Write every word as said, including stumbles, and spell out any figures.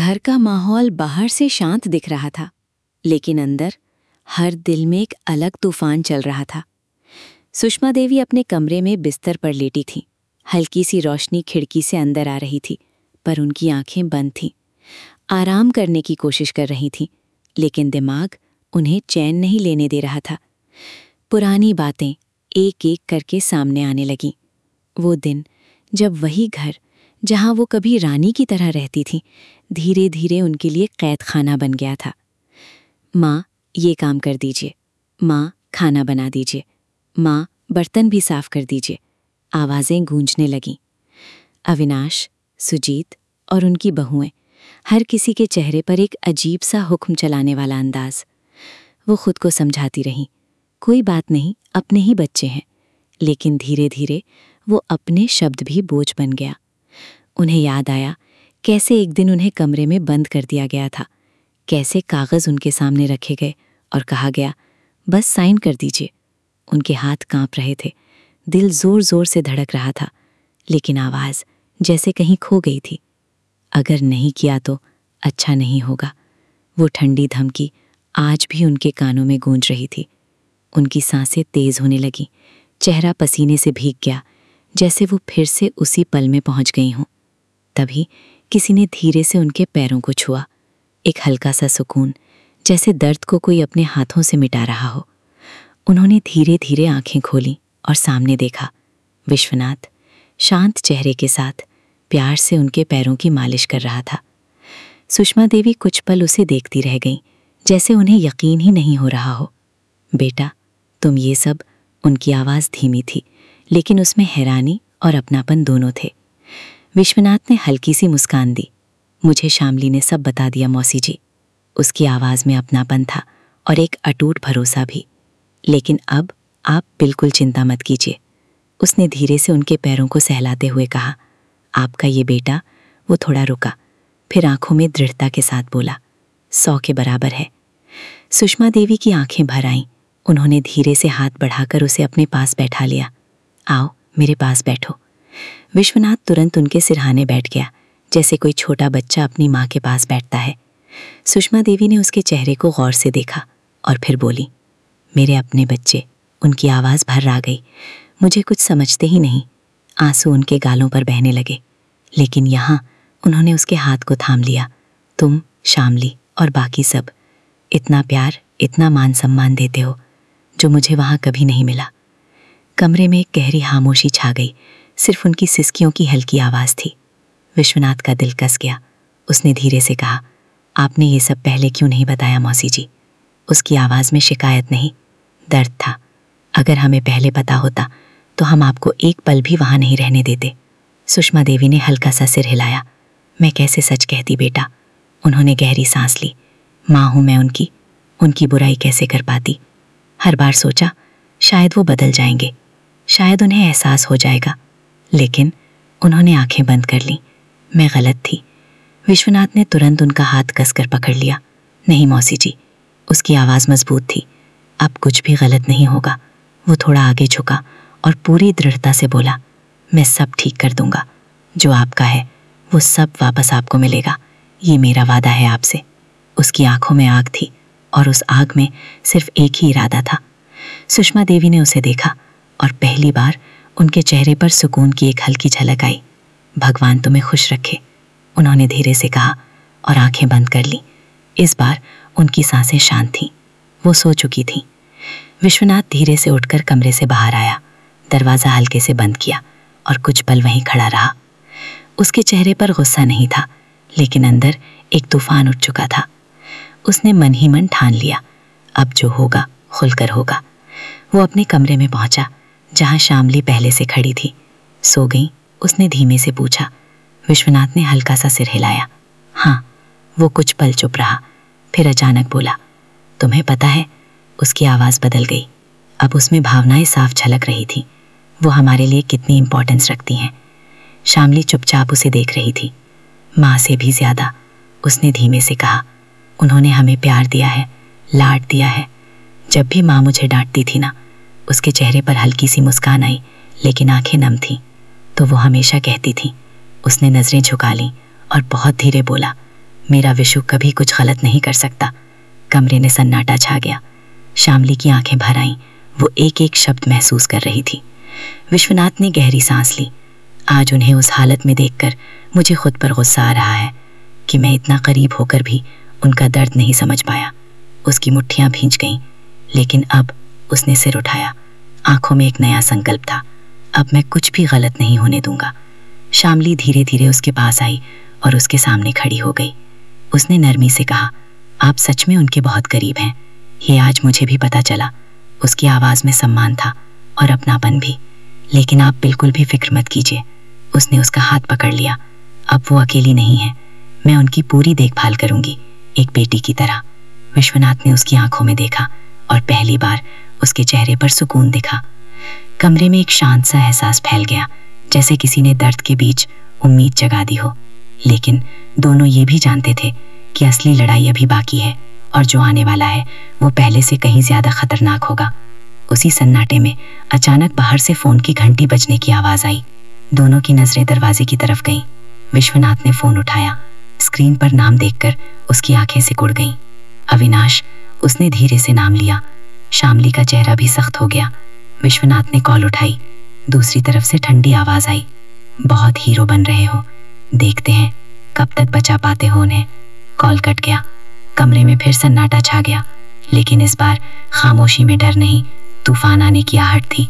घर का माहौल बाहर से शांत दिख रहा था, लेकिन अंदर हर दिल में एक अलग तूफान चल रहा था। सुषमा देवी अपने कमरे में बिस्तर पर लेटी थीं। हल्की सी रोशनी खिड़की से अंदर आ रही थी, पर उनकी आंखें बंद थीं। आराम करने की कोशिश कर रही थीं, लेकिन दिमाग उन्हें चैन नहीं लेने दे रहा था। पुरानी बातें एक एक करके सामने आने लगीं। वो दिन जब वही घर जहां वो कभी रानी की तरह रहती थी, धीरे धीरे उनके लिए कैद खाना बन गया था। माँ, ये काम कर दीजिए। माँ, खाना बना दीजिए। माँ, बर्तन भी साफ कर दीजिए। आवाज़ें गूंजने लगीं। अविनाश, सुजीत और उनकी बहुएं, हर किसी के चेहरे पर एक अजीब सा हुक्म चलाने वाला अंदाज। वो खुद को समझाती रहीं, कोई बात नहीं, अपने ही बच्चे हैं। लेकिन धीरे धीरे वो अपने शब्द भी बोझ बन गया। उन्हें याद आया कैसे एक दिन उन्हें कमरे में बंद कर दिया गया था, कैसे कागज़ उनके सामने रखे गए और कहा गया, बस साइन कर दीजिए। उनके हाथ कांप रहे थे, दिल जोर जोर से धड़क रहा था, लेकिन आवाज़ जैसे कहीं खो गई थी। अगर नहीं किया तो अच्छा नहीं होगा। वो ठंडी धमकी आज भी उनके कानों में गूंज रही थी। उनकी सांसें तेज होने लगीं, चेहरा पसीने से भीग गया, जैसे वो फिर से उसी पल में पहुंच गई हों। तभी किसी ने धीरे से उनके पैरों को छुआ। एक हल्का सा सुकून, जैसे दर्द को कोई अपने हाथों से मिटा रहा हो। उन्होंने धीरे धीरे आंखें खोलीं और सामने देखा। विश्वनाथ शांत चेहरे के साथ प्यार से उनके पैरों की मालिश कर रहा था। सुषमा देवी कुछ पल उसे देखती रह गईं, जैसे उन्हें यकीन ही नहीं हो रहा हो। बेटा, तुम ये सब। उनकी आवाज़ धीमी थी, लेकिन उसमें हैरानी और अपनापन दोनों थे। विश्वनाथ ने हल्की सी मुस्कान दी। मुझे शामली ने सब बता दिया मौसी जी। उसकी आवाज़ में अपनापन था और एक अटूट भरोसा भी। लेकिन अब आप बिल्कुल चिंता मत कीजिए। उसने धीरे से उनके पैरों को सहलाते हुए कहा। आपका ये बेटा। वो थोड़ा रुका, फिर आंखों में दृढ़ता के साथ बोला, सौ के बराबर है। सुषमा देवी की आंखें भर आईं। उन्होंने धीरे से हाथ बढ़ाकर उसे अपने पास बैठा लिया। आओ, मेरे पास बैठो। विश्वनाथ तुरंत उनके सिरहाने बैठ गया, जैसे कोई छोटा बच्चा अपनी माँ के पास बैठता है। सुषमा देवी ने उसके चेहरे को गौर से देखा और फिर बोली, मेरे अपने बच्चे। उनकी आवाज़ भर आ गई। मुझे कुछ समझते ही नहीं। आंसू उनके गालों पर बहने लगे, लेकिन यहाँ उन्होंने उसके हाथ को थाम लिया। तुम, शामली और बाकी सब इतना प्यार, इतना मान सम्मान देते हो, जो मुझे वहाँ कभी नहीं मिला। कमरे में एक गहरी खामोशी छा गई, सिर्फ उनकी सिसकियों की हल्की आवाज़ थी। विश्वनाथ का दिल कस गया। उसने धीरे से कहा, आपने ये सब पहले क्यों नहीं बताया मौसी जी? उसकी आवाज़ में शिकायत नहीं, दर्द था। अगर हमें पहले पता होता तो हम आपको एक पल भी वहाँ नहीं रहने देते। सुषमा देवी ने हल्का सा सिर हिलाया। मैं कैसे सच कहती बेटा। उन्होंने गहरी सांस ली। माँ हूँ मैं उनकी, उनकी बुराई कैसे कर पाती। हर बार सोचा शायद वो बदल जाएंगे, शायद उन्हें एहसास हो जाएगा, लेकिन उन्होंने आंखें बंद कर लीं। मैं गलत थी। विश्वनाथ ने तुरंत उनका हाथ कसकर पकड़ लिया। नहीं मौसी जी। उसकी आवाज़ मजबूत थी। अब कुछ भी गलत नहीं होगा। वो थोड़ा आगे झुका और पूरी दृढ़ता से बोला, मैं सब ठीक कर दूंगा। जो आपका है वो सब वापस आपको मिलेगा। ये मेरा वादा है आपसे। उसकी आंखों में आग थी और उस आग में सिर्फ एक ही इरादा था। सुषमा देवी ने उसे देखा और पहली बार उनके चेहरे पर सुकून की एक हल्की झलक आई। भगवान तुम्हें खुश रखे, उन्होंने धीरे से कहा और आंखें बंद कर ली। इस बार उनकी सांसें शांत थीं। वो सो चुकी थीं। विश्वनाथ धीरे से उठकर कमरे से बाहर आया, दरवाज़ा हल्के से बंद किया और कुछ पल वहीं खड़ा रहा। उसके चेहरे पर गुस्सा नहीं था, लेकिन अंदर एक तूफान उठ चुका था। उसने मन ही मन ठान लिया, अब जो होगा खुलकर होगा। वो अपने कमरे में पहुंचा, जहां शामली पहले से खड़ी थी। सो गई? उसने धीमे से पूछा। विश्वनाथ ने हल्का सा सिर हिलाया। हाँ। वो कुछ पल चुप रहा, फिर अचानक बोला, तुम्हें पता है? उसकी आवाज़ बदल गई। अब उसमें भावनाएं साफ झलक रही थी। वो हमारे लिए कितनी इम्पोर्टेंस रखती हैं। शामली चुपचाप उसे देख रही थी। माँ से भी ज़्यादा, उसने धीमे से कहा। उन्होंने हमें प्यार दिया है, लाड दिया है। जब भी माँ मुझे डांटती थी ना, उसके चेहरे पर हल्की सी मुस्कान आई, लेकिन आंखें नम थीं। तो वो हमेशा कहती थी। उसने नज़रें झुका लीं और बहुत धीरे बोला, मेरा विशु कभी कुछ गलत नहीं कर सकता। कमरे में सन्नाटा छा गया। शामली की आंखें भर आईं। वो एक एक शब्द महसूस कर रही थी। विश्वनाथ ने गहरी सांस ली। आज उन्हें उस हालत में देखकर मुझे खुद पर गुस्सा आ रहा है कि मैं इतना करीब होकर भी उनका दर्द नहीं समझ पाया। उसकी मुट्ठियां भींच गईं, लेकिन अब उसने सिर उठाया। आंखों में एक नया संकल्प था। अब मैं कुछ भी गलत नहीं होने दूंगा। शामली धीरे धीरे उसके पास आई और उसके सामने खड़ी हो गई। उसने नरमी से कहा, आप सच में उनके बहुत करीब हैं। ये आज मुझे भी पता चला। उसकी आवाज़ में सम्मान था और अपनापन भी। लेकिन आप बिल्कुल भी फिक्र मत कीजिए। उसने उसका हाथ पकड़ लिया। अब वो अकेली नहीं है। मैं उनकी पूरी देखभाल करूंगी, एक बेटी की तरह। विश्वनाथ ने उसकी आंखों में देखा और पहली बार उसके चेहरे पर सुकून दिखा। कमरे में एक शांत सा एहसास फैल गया, जैसे किसी ने दर्द के बीच उम्मीद जगा दी हो। लेकिन दोनों ये भी जानते थे कि असली लड़ाई अभी बाकी है और जो आने वाला है वो पहले से कहीं ज्यादा खतरनाक होगा। उसी सन्नाटे में अचानक बाहर से फोन की घंटी बजने की आवाज आई। दोनों की नजरें दरवाजे की तरफ गईं। विश्वनाथ ने फोन उठाया। स्क्रीन पर नाम देखकर उसकी आंखें सिकुड़ गईं। अविनाश, उसने धीरे से नाम लिया। शामली का चेहरा भी सख्त हो गया। विश्वनाथ ने कॉल उठाई। दूसरी तरफ से ठंडी आवाज आई, बहुत हीरो बन रहे हो। देखते हैं कब तक बचा पाते हो उन्हें। कॉल कट गया। कमरे में फिर सन्नाटा छा गया, लेकिन इस बार खामोशी में डर नहीं, तूफान आने की आहट थी।